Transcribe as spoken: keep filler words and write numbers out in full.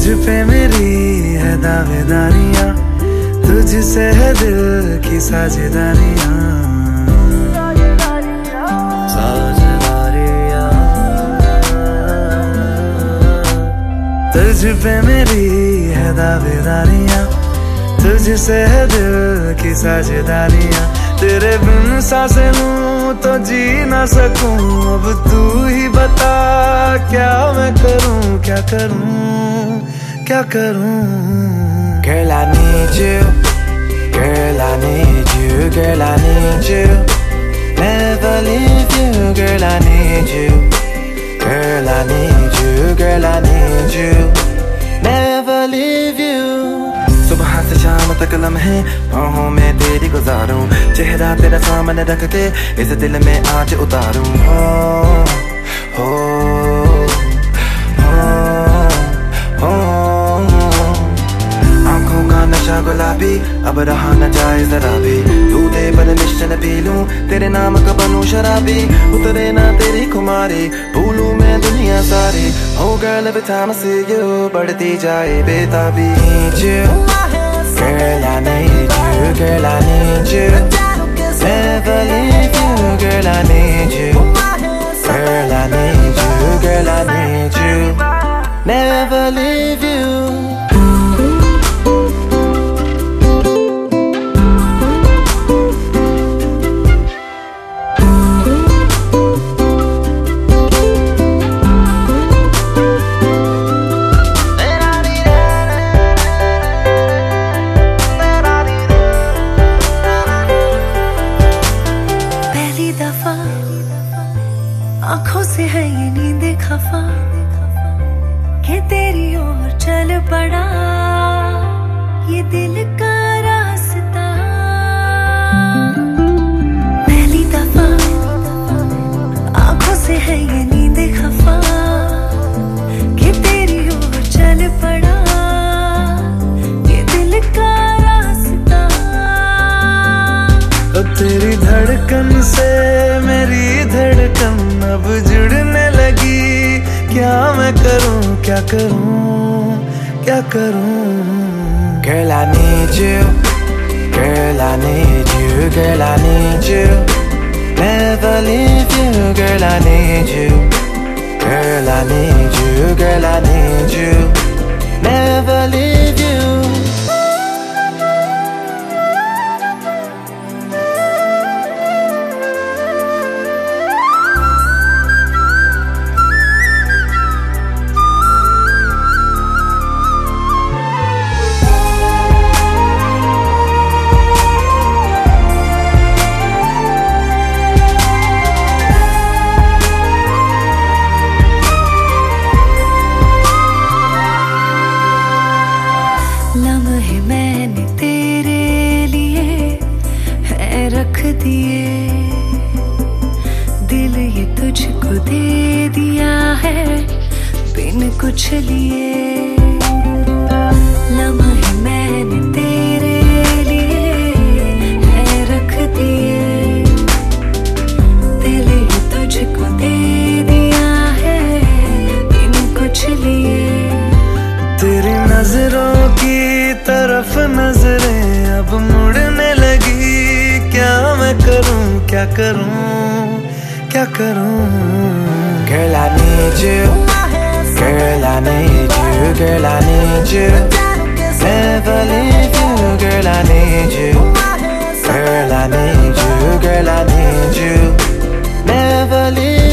पे मेरी है दावेदारियां, तुझसे है दिल की साझेदारियां। साझेदारियां तुझ पे मेरी है दावेदारियां, तुझसे है दिल की साझेदारियां। तेरे बिन सांसें लूं तो जी ना सकूं, अब तू ही बता क्या मैं करूं, क्या करूं, क्या करूं। Girl, I need you, girl, I need you, girl, I need you, never leave you, girl, I need you, girl, I need you, girl, I need you, never leave you। सुबह से शाम तक लम्हे बाहों में तेरी गुजारूं, चेहरा तेरा सामने रख के इस दिल में आज उतारूं। हो हो हो हो आंखों का नशा गुलाबी अब रहा न जाए जरा भी, तू दे परमिशन पी लूं तेरे नाम का बनूं शराबी। उतरे ना तेरी खुमारी भूलूं मैं दुनिया सारी, हो girl every time I see you बढ़ती जाए बेताबी। Girl, I need you, girl, I need you, never leave you, girl, I need you, girl, I need you, girl, I need you, never leave you। आँखों से है ये नींद खफा कि तेरी ओर चल पड़ा ये दिल का रास्ता। पहली दफा आँखों से है ये नींद खफा कि तेरी ओर चल पड़ा ये दिल का रास्ता। अब तेरी धड़कन से मेरी धड़कन अब जुड़ने लगी, क्या मैं करूं, क्या करूं, क्या करूं। Girl, I need you, girl, I need you, girl, I need you, never leave you, girl, I need you, girl, I need you, girl, I need you, never leave you। लम्हे मैंने तेरे लिए है रख दिए, दिल ये तुझको दे दिया है बिन कुछ लिए। लम्हे मैंने तेरे लिए है रख दिए, दिल ये तुझको दे दिया है बिन कुछ लिए। तेरी नजरों की तरफ नजरें अब मुड़ने लगी, क्या मैं करूं, क्या करूं, क्या करूं। Girl, I need you, girl, I need you, girl, I need you, never leave you, girl, I need you, girl, I need you, girl, I need you, never leave you।